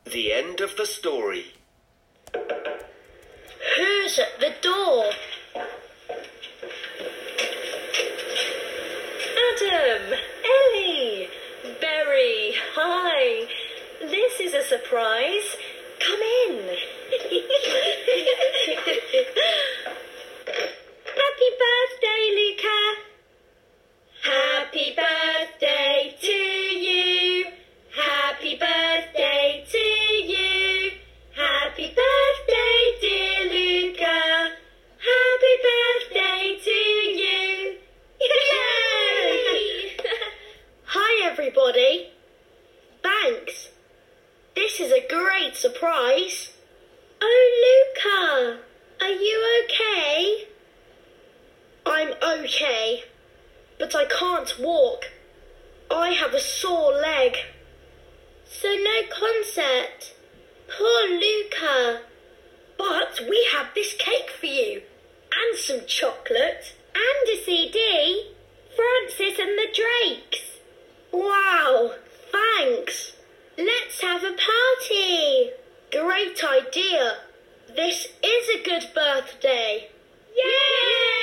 The end of the story. Who's at the door? Adam, Ellie, Berry, hi. This is a surprise. Come in. Happy birthday, Luca. Happy birthday to you. Happy birthday to you. Happy birthday, dear Luca. Happy birthday to you. Yay! Hi, everybody. Thanks. This is a great surprise. Oh, Luca, are you okay? I'm okay, but I can't walk. I have a sore leg. So no concert. Poor Luca. But we have this cake for you, and some chocolate, and a CD. Francis and the Drakes. Wow, thanks. Let's have a party. Great idea. This is a good birthday. Yay!